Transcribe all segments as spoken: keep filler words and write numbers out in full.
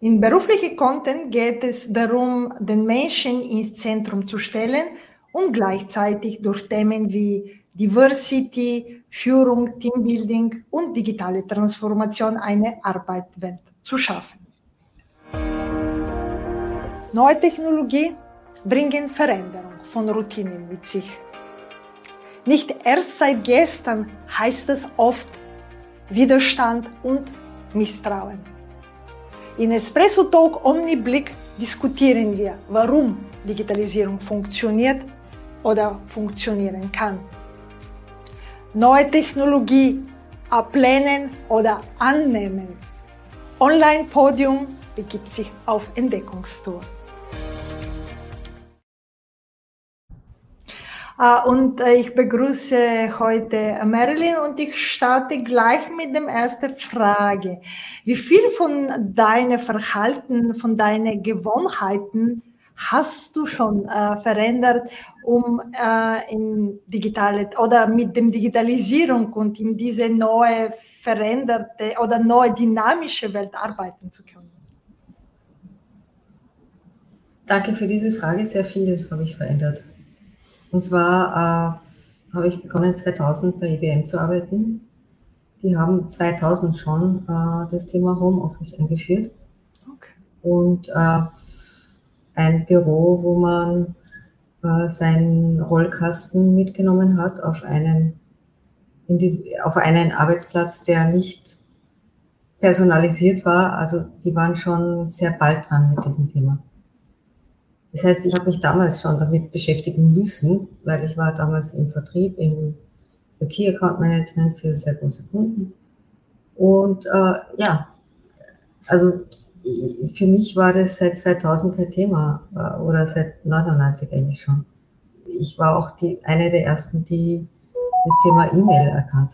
In beruflichen Content geht es darum, den Menschen ins Zentrum zu stellen und gleichzeitig durch Themen wie Diversity, Führung, Teambuilding und digitale Transformation eine Arbeitswelt zu schaffen. Neue Technologie bringen Veränderung von Routinen mit sich. Nicht erst seit gestern heißt es oft Widerstand und Misstrauen. In Espresso Talk Omniblick diskutieren wir, warum Digitalisierung funktioniert oder funktionieren kann. Neue Technologie ablehnen oder annehmen. Online-Podium begibt sich auf Entdeckungstour. Und ich begrüße heute Marilyn und ich starte gleich mit der ersten Frage. Wie viel von deinem Verhalten, von deinen Gewohnheiten hast du schon äh, verändert, um äh, in digitale oder mit dem Digitalisierung und in diese neue veränderte oder neue dynamische Welt arbeiten zu können? Danke für diese Frage. Sehr viel habe ich verändert. Und zwar äh, habe ich begonnen zweitausend bei I B M zu arbeiten. Die haben zweitausend schon äh, das Thema Homeoffice eingeführt. Okay. Und äh, ein Büro, wo man äh, seinen Rollkasten mitgenommen hat auf einen, auf einen Arbeitsplatz, der nicht personalisiert war. Also die waren schon sehr bald dran mit diesem Thema. Das heißt, ich habe mich damals schon damit beschäftigen müssen, weil ich war damals im Vertrieb, im Key Account Management für sehr große Kunden. Und äh, ja, also für mich war das seit zweitausend kein Thema äh, oder seit neunundneunzig eigentlich schon. Ich war auch die, eine der ersten, die das Thema E-Mail erkannt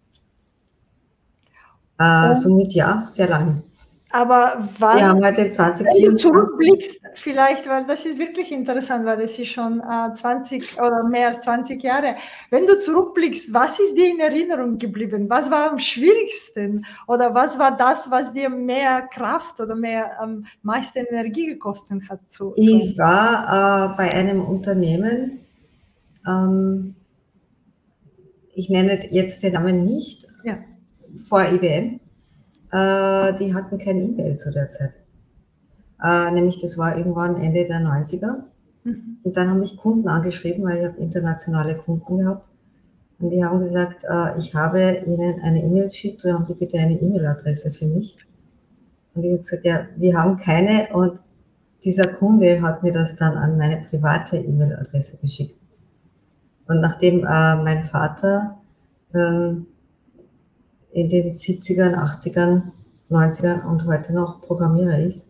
hat. Äh, somit ja, sehr lange. Aber wann, wir haben heute zwanzig wenn du zurückblickst, vielleicht, weil das ist wirklich interessant, weil es ist schon äh, zwanzig oder mehr als zwanzig Jahre. Wenn du zurückblickst, was ist dir in Erinnerung geblieben? Was war am schwierigsten? Oder was war das, was dir mehr Kraft oder mehr am ähm, meisten Energie gekostet hat? Zu, ich war äh, bei einem Unternehmen, ähm, ich nenne jetzt den Namen nicht, ja. Vor I B M. Äh, die hatten kein E-Mail zu der Zeit. Äh, nämlich das war irgendwann Ende der neunziger. Mhm. Und dann haben mich Kunden angeschrieben, weil ich habe internationale Kunden gehabt. Und die haben gesagt, äh, ich habe Ihnen eine E-Mail geschickt, oder haben Sie bitte eine E-Mail-Adresse für mich? Und ich habe gesagt, ja, wir haben keine. Und dieser Kunde hat mir das dann an meine private E-Mail-Adresse geschickt. Und nachdem äh, mein Vater äh, in den siebzigern, achtzigern, neunzigern und heute noch Programmierer ist,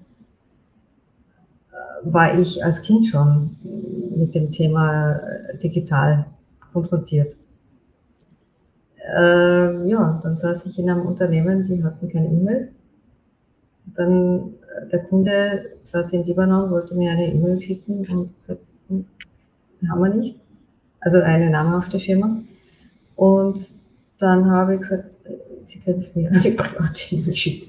war ich als Kind schon mit dem Thema digital konfrontiert. Äh, ja, dann saß ich in einem Unternehmen, die hatten keine E-Mail. Dann der Kunde saß in Libanon, wollte mir eine E-Mail schicken und hm, haben wir nicht. Also eine namhafte Firma. Und dann habe ich gesagt, Sie können es mir eine private E-Mail schicken.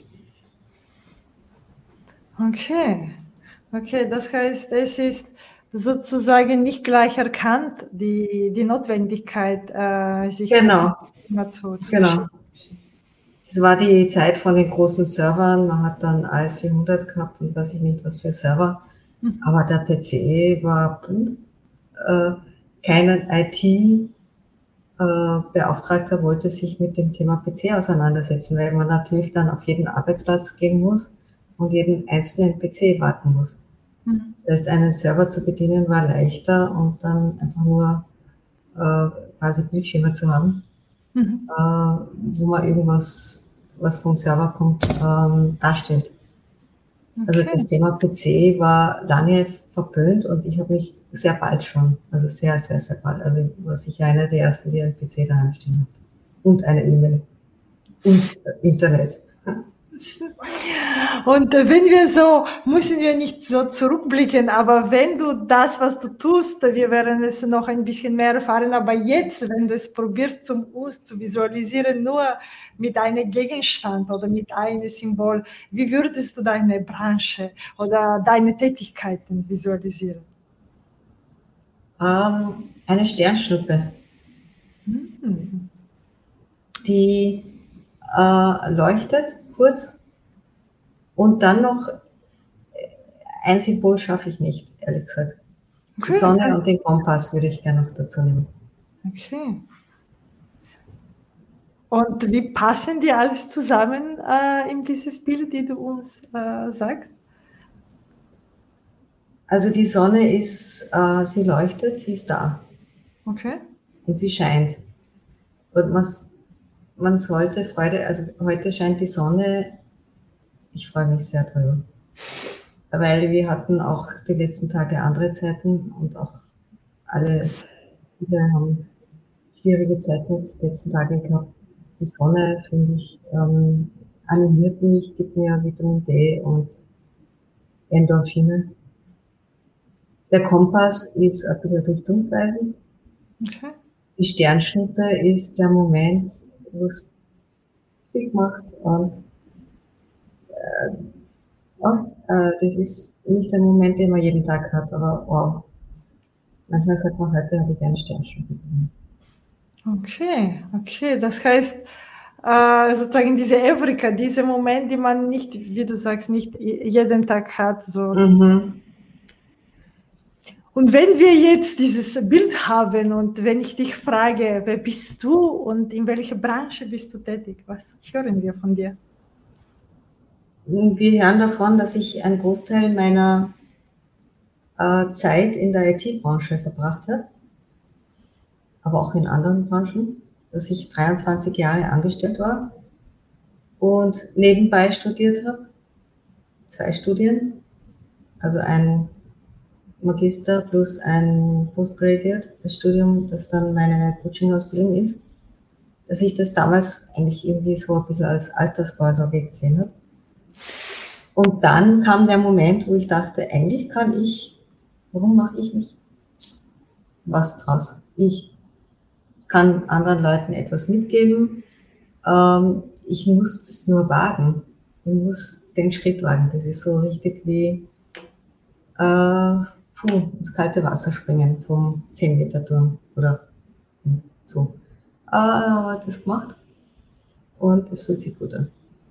Okay. Okay, das heißt, es ist sozusagen nicht gleich erkannt, die, die Notwendigkeit, äh, sich genau. immer zu, zu genau. Es war die Zeit von den großen Servern, man hat dann A S vierhundert gehabt und weiß ich nicht was für Server, mhm. aber der P C war äh, kein I T-Beauftragter äh, wollte sich mit dem Thema P C auseinandersetzen, weil man natürlich dann auf jeden Arbeitsplatz gehen muss und jeden einzelnen P C warten muss. Mhm. Das heißt, einen Server zu bedienen war leichter und dann einfach nur äh, quasi Bildschirme zu haben, mhm. äh, wo man irgendwas, was vom Server kommt, ähm, darstellt. Okay. Also das Thema P C war lange verpönt und ich habe mich sehr bald schon, also sehr, sehr, sehr bald, also war sicher einer der ersten, die einen P C daheim stehen hat. Und eine E-Mail. Und Internet. Und äh, wenn wir so, müssen wir nicht so zurückblicken, aber wenn du das, was du tust, wir werden es noch ein bisschen mehr erfahren, aber jetzt, wenn du es probierst, zum uns zu visualisieren, nur mit einem Gegenstand oder mit einem Symbol, wie würdest du deine Branche oder deine Tätigkeiten visualisieren? Ähm, eine Sternschnuppe, Hm. die äh, leuchtet kurz und dann noch ein Symbol schaffe ich nicht, ehrlich gesagt. Die Okay, Sonne und den Kompass würde ich gerne noch dazu nehmen. okay. Und wie passen die alles zusammen äh, in dieses Bild, die du uns äh, sagst? Also die Sonne ist, äh, sie leuchtet, sie ist da Okay. und sie scheint. Und man, man sollte Freude, also heute scheint die Sonne, ich freue mich sehr drüber. Weil wir hatten auch die letzten Tage andere Zeiten und auch alle, viele haben schwierige Zeiten jetzt die letzten Tage gehabt. Die Sonne, finde ich, ähm, animiert mich, gibt mir Vitamin D und Endorphine. Der Kompass ist ein bisschen richtungsweisend. Okay. Die Sternschnuppe ist der Moment, wo es Klick macht und äh, oh, äh, das ist nicht ein Moment, den man jeden Tag hat, aber wow. Manchmal sagt man, heute habe ich eine Sternschnuppe gesehen. Okay, okay. Das heißt, äh, sozusagen diese Eureka, diese Moment, die man nicht, wie du sagst, nicht jeden Tag hat. So Mhm. Und wenn wir jetzt dieses Bild haben und wenn ich dich frage, wer bist du und in welcher Branche bist du tätig, was hören wir von dir? Wir hören davon, dass ich einen Großteil meiner äh, Zeit in der I T-Branche verbracht habe, aber auch in anderen Branchen, dass ich dreiundzwanzig Jahre angestellt war und nebenbei studiert habe, zwei Studien, also ein Magister plus ein Postgraduate-Studium, das dann meine Coaching-Ausbildung ist, dass ich das damals eigentlich irgendwie so ein bisschen als Altersvorsorge gesehen habe. Und dann kam der Moment, wo ich dachte, eigentlich kann ich, warum mache ich nicht was draus? Ich kann anderen Leuten etwas mitgeben. Ähm, ich muss es nur wagen. Ich muss den Schritt wagen. Das ist so richtig wie äh, puh, ins kalte Wasser springen vom zehn Meter Turm oder so. Aber das gemacht und es fühlt sich gut an.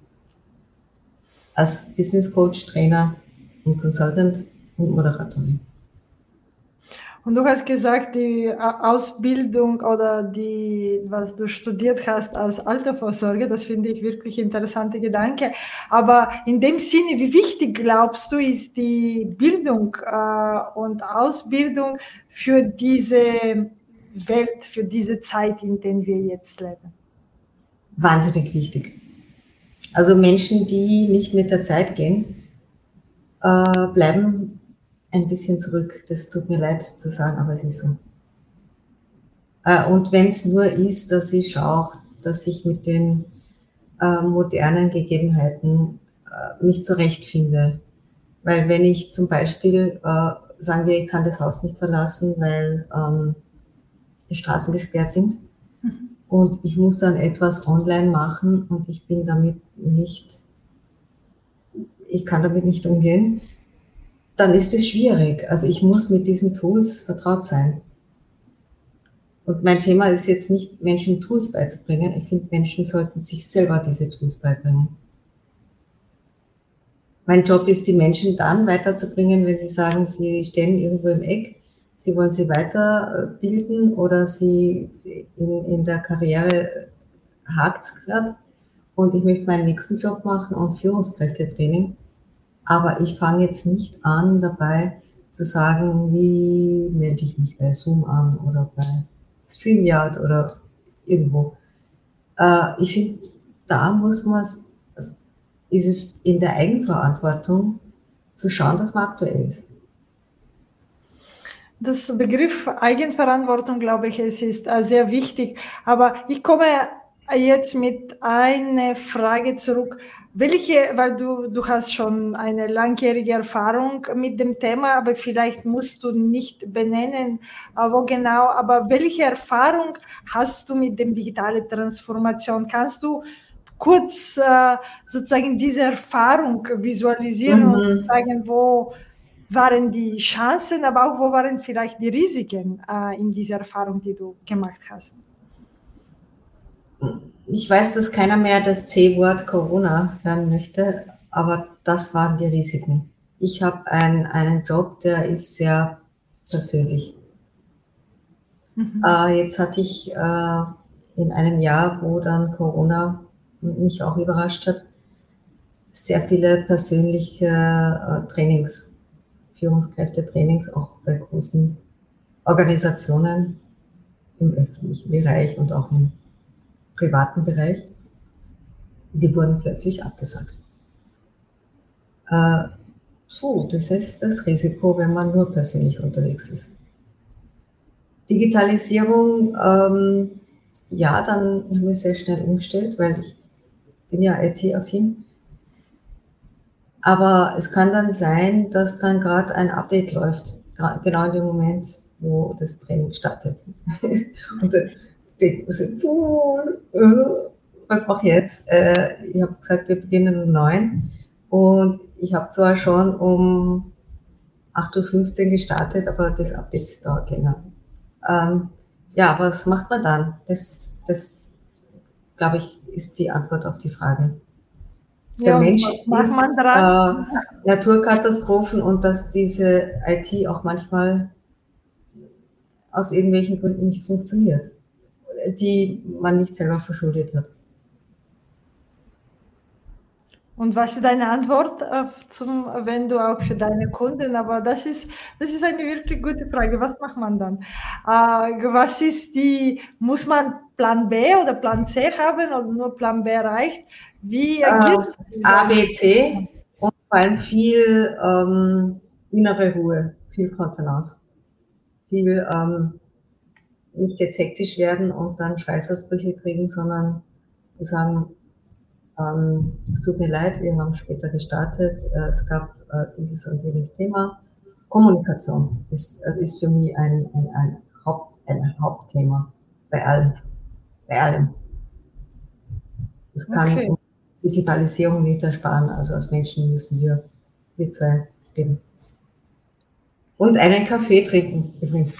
Als Business Coach, Trainer und Consultant und Moderatorin. Und du hast gesagt, die Ausbildung oder die, was du studiert hast als Altersvorsorge, das finde ich wirklich interessante Gedanke. Aber in dem Sinne, wie wichtig glaubst du, ist die Bildung äh, und Ausbildung für diese Welt, für diese Zeit, in der wir jetzt leben? Wahnsinnig wichtig. Also Menschen, die nicht mit der Zeit gehen, äh, bleiben ein bisschen zurück. Das tut mir leid zu sagen, aber es ist so. Äh, und wenn es nur ist, dass ich schaue, dass ich mit den äh, modernen Gegebenheiten äh, mich zurechtfinde. Weil wenn ich zum Beispiel, äh, sagen wir, ich kann das Haus nicht verlassen, weil ähm, die Straßen gesperrt sind mhm. und ich muss dann etwas online machen und ich bin damit nicht, ich kann damit nicht umgehen, dann ist es schwierig. Also ich muss mit diesen Tools vertraut sein. Und mein Thema ist jetzt nicht, Menschen Tools beizubringen. Ich finde, Menschen sollten sich selber diese Tools beibringen. Mein Job ist, die Menschen dann weiterzubringen, wenn sie sagen, sie stehen irgendwo im Eck, sie wollen sie weiterbilden oder sie in, in der Karriere hakt es gerade und ich möchte meinen nächsten Job machen und Führungskräftetraining. Aber ich fange jetzt nicht an, dabei zu sagen, wie melde ich mich bei Zoom an oder bei StreamYard oder irgendwo. Äh, ich finde, da muss man, also ist es in der Eigenverantwortung zu schauen, dass man aktuell ist. Das Begriff Eigenverantwortung, glaube ich, es ist sehr wichtig. Aber ich komme jetzt mit einer Frage zurück. Welche, weil du, du hast schon eine langjährige Erfahrung mit dem Thema, aber vielleicht musst du nicht benennen, äh, wo genau, aber welche Erfahrung hast du mit dem digitalen Transformation? Kannst du kurz äh, sozusagen diese Erfahrung visualisieren und Mhm. sagen, wo waren die Chancen, aber auch wo waren vielleicht die Risiken äh, in dieser Erfahrung, die du gemacht hast? Ich weiß, dass keiner mehr das C-Wort Corona hören möchte, aber das waren die Risiken. Ich habe ein, einen Job, der ist sehr persönlich. Mhm. Äh, jetzt hatte ich äh, in einem Jahr, wo dann Corona mich auch überrascht hat, sehr viele persönliche äh, Trainings, Führungskräfte-Trainings, auch bei großen Organisationen im öffentlichen Bereich und auch im privaten Bereich. Die wurden plötzlich abgesagt. Äh, puh, das ist das Risiko, wenn man nur persönlich unterwegs ist. Digitalisierung, ähm, ja, dann haben wir sehr schnell umgestellt, weil ich bin ja I T-affin. Aber es kann dann sein, dass dann gerade ein Update läuft, genau in dem Moment, wo das Training startet. Und dann denkt man so, puh, äh, was mache ich jetzt? Äh, ich habe gesagt, wir beginnen um neun und ich habe zwar schon um acht Uhr fünfzehn gestartet, aber das Update dauert länger. Ähm, ja, was macht man dann? Das, das glaube ich, ist die Antwort auf die Frage. Der Ja, und Mensch was macht man ist dran? äh, Naturkatastrophen und dass diese I T auch manchmal aus irgendwelchen Gründen nicht funktioniert, die man nicht selber verschuldet hat. Und was ist deine Antwort auf zum, wenn du auch für deine Kunden, aber das ist, das ist eine wirklich gute Frage. Was macht man dann? Äh, was ist die, muss man Plan B oder Plan C haben oder nur Plan B reicht? Wie Äh, agiert man in so A, einer B, C Situation? und vor allem viel ähm, innere Ruhe, viel Kontenance, viel ähm, nicht jetzt hektisch werden und dann Schweißausbrüche kriegen, sondern zu sagen, ähm, es tut mir leid, wir haben später gestartet, äh, es gab äh, dieses und jenes Thema. Kommunikation ist, äh, ist für mich ein, ein, ein, Haupt, ein Hauptthema bei allem. Bei allem. Das kann Okay. uns Digitalisierung nicht ersparen, also als Menschen müssen wir, wir zwei reden. Und einen Kaffee trinken, übrigens.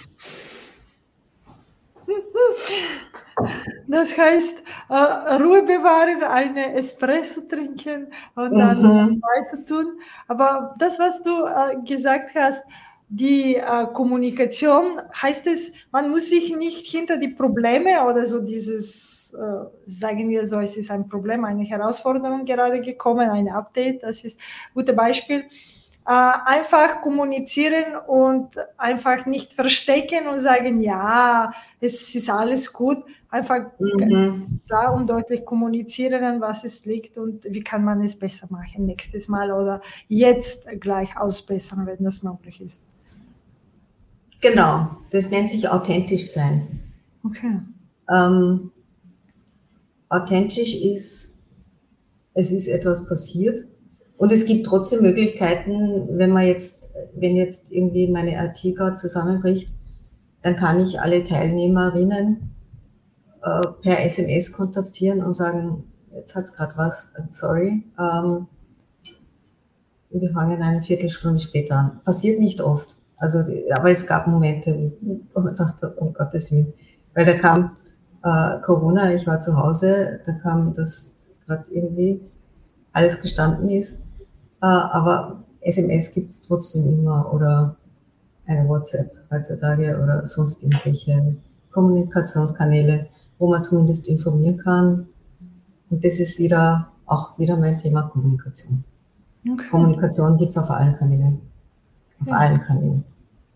Das heißt, äh, Ruhe bewahren, eine Espresso trinken und dann Mhm. weiter tun. Aber das, was du äh, gesagt hast, die äh, Kommunikation, heißt es, man muss sich nicht hinter die Probleme oder so dieses, äh, sagen wir so, es ist ein Problem, eine Herausforderung gerade gekommen, ein Update, das ist ein gutes Beispiel. Äh, einfach kommunizieren und einfach nicht verstecken und sagen, ja, es ist alles gut. Einfach Mhm. klar und deutlich kommunizieren, an was es liegt und wie kann man es besser machen nächstes Mal oder jetzt gleich ausbessern, wenn das möglich ist. Genau, das nennt sich authentisch sein. Okay. Ähm, authentisch ist, es ist etwas passiert und es gibt trotzdem Möglichkeiten, wenn man jetzt, wenn jetzt irgendwie meine I T gerade zusammenbricht, dann kann ich alle Teilnehmerinnen äh, per S M S kontaktieren und sagen, jetzt hat es gerade was, sorry, ähm, wir fangen eine Viertelstunde später an. Passiert nicht oft. Also, aber es gab Momente, wo man dachte, um Gottes Willen, weil da kam äh, Corona, ich war zu Hause, da kam das gerade irgendwie alles gestanden ist. Äh, aber S M S gibt es trotzdem immer oder eine WhatsApp heutzutage oder sonst irgendwelche Kommunikationskanäle, wo man zumindest informieren kann. Und das ist wieder auch wieder mein Thema Kommunikation. Okay. Kommunikation gibt es auf allen Kanälen. Auf Ja. allen Kanälen.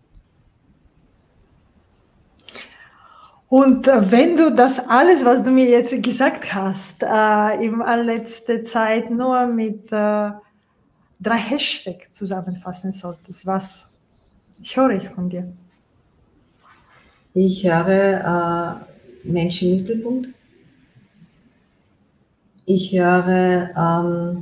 Und äh, wenn du das alles, was du mir jetzt gesagt hast, äh, in letzter Zeit nur mit äh, drei Hashtags zusammenfassen solltest, was höre ich von dir? Ich höre äh, Mensch im Mittelpunkt, Ich höre ähm,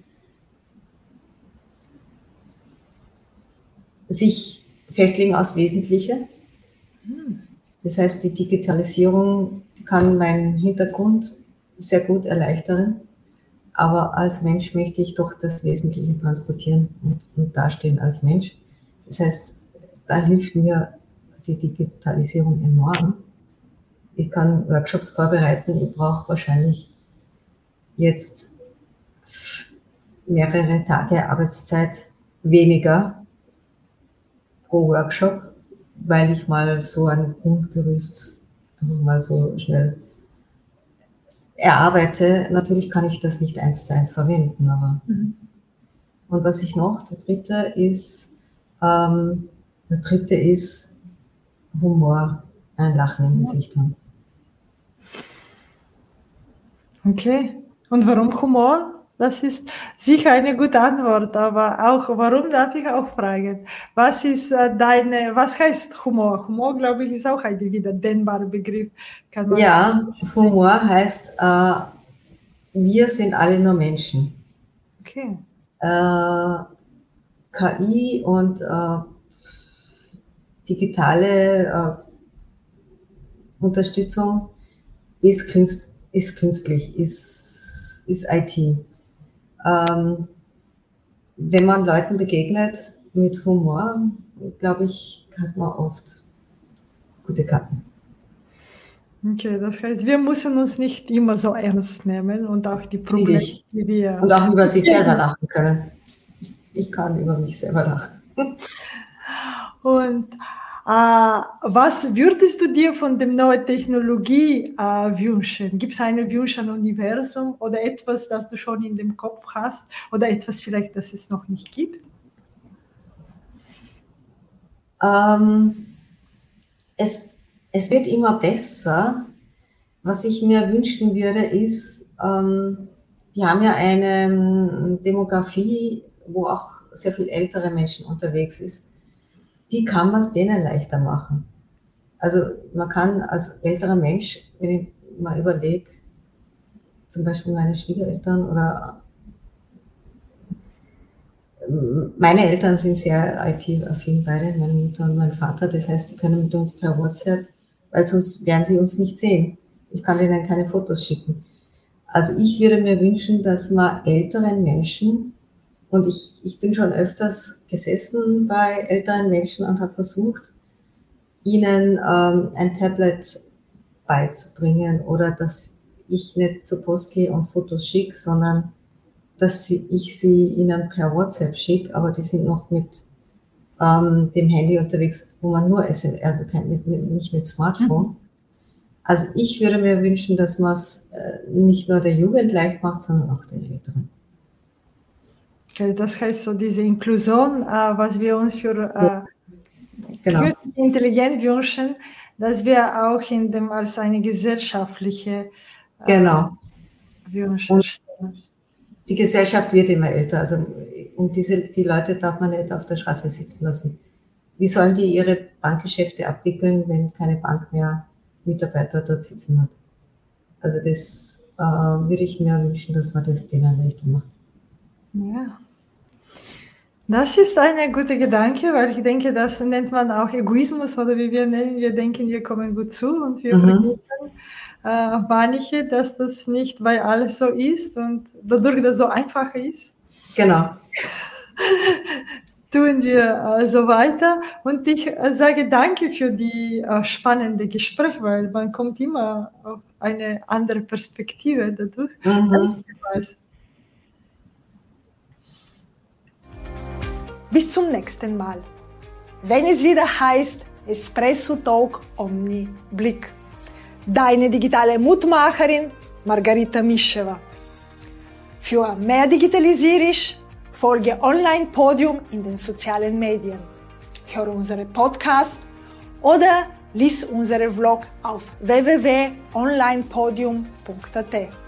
sich festlegen aufs Wesentliche. Das heißt, die Digitalisierung kann meinen Hintergrund sehr gut erleichtern, aber als Mensch möchte ich doch das Wesentliche transportieren und, und dastehen als Mensch. Das heißt, da hilft mir die Digitalisierung enorm. Ich kann Workshops vorbereiten, ich brauche wahrscheinlich jetzt mehrere Tage Arbeitszeit weniger pro Workshop, weil ich mal so ein Grundgerüst einfach mal so schnell erarbeite. Natürlich kann ich das nicht eins zu eins verwenden, aber mhm. Und was ich noch, der dritte ist, ähm, der dritte ist Humor, ein Lachen im Gesicht haben. Okay, und warum Humor? Das ist sicher eine gute Antwort, aber auch, warum darf ich auch fragen? Was ist äh, deine, was heißt Humor? Humor, glaube ich, ist auch ein wieder dehnbarer Begriff. Kann man ja, Humor heißt, äh, wir sind alle nur Menschen. Okay. Äh, K I und äh, digitale äh, Unterstützung ist, künst, ist künstlich, ist, ist I T. Ähm, wenn man Leuten begegnet mit Humor, glaube ich, hat man oft gute Karten. Okay, das heißt, wir müssen uns nicht immer so ernst nehmen und auch die Probleme, die wir... Und auch über sich selber lachen können. Ich kann über mich selber lachen. Und äh, was würdest du dir von der neuen Technologie äh, wünschen? Gibt es einen Wunsch an Universum oder etwas, das du schon in dem Kopf hast oder etwas vielleicht, das es noch nicht gibt? Ähm, es, es wird immer besser. Was ich mir wünschen würde, ist, ähm, wir haben ja eine Demografie, wo auch sehr viel ältere Menschen unterwegs ist. Wie kann man es denen leichter machen? Also man kann als älterer Mensch, wenn ich mal überlege, zum Beispiel meine Schwiegereltern oder meine Eltern sind sehr I T-affin beide, meine Mutter und mein Vater. Das heißt, sie können mit uns per WhatsApp, weil sonst werden sie uns nicht sehen. Ich kann denen keine Fotos schicken. Also ich würde mir wünschen, dass man älteren Menschen, und ich, ich bin schon öfters gesessen bei älteren Menschen und habe versucht, ihnen ähm, ein Tablet beizubringen oder dass ich nicht zur Post gehe und Fotos schicke, sondern dass sie, ich sie ihnen per WhatsApp schicke, aber die sind noch mit ähm, dem Handy unterwegs, wo man nur S M S, also kein, mit, mit, nicht mit Smartphone. Also ich würde mir wünschen, dass man es äh, nicht nur der Jugend leicht macht, sondern auch den Älteren. Okay, das heißt so diese Inklusion, äh, was wir uns für äh, genau. Künstliche Intelligenz wünschen, dass wir auch in dem als eine gesellschaftliche äh, genau. Wünsche stellen. Die Gesellschaft wird immer älter, also und diese die Leute darf man nicht auf der Straße sitzen lassen. Wie sollen die ihre Bankgeschäfte abwickeln, wenn keine Bank mehr Mitarbeiter dort sitzen hat? Also das äh, würde ich mir wünschen, dass man das denen leichter macht. Ja. Das ist ein guter Gedanke, weil ich denke, das nennt man auch Egoismus oder wie wir nennen, wir denken, wir kommen gut zu und wir mhm. vergessen äh, manche, dass das nicht bei alles so ist und dadurch, dass es so einfach ist. Genau. Tun wir äh, so weiter und ich äh, sage danke für die äh, spannende Gespräch, weil man kommt immer auf eine andere Perspektive dadurch. Mhm. Bis zum nächsten Mal, wenn es wieder heißt Espresso Talk Omni Blick. Deine digitale Mutmacherin Margarita Mischewa. Für mehr Digitalisierung folge Online Podium in den sozialen Medien. Hör unsere Podcast oder lies unsere Vlog auf w w w punkt online podium punkt a t.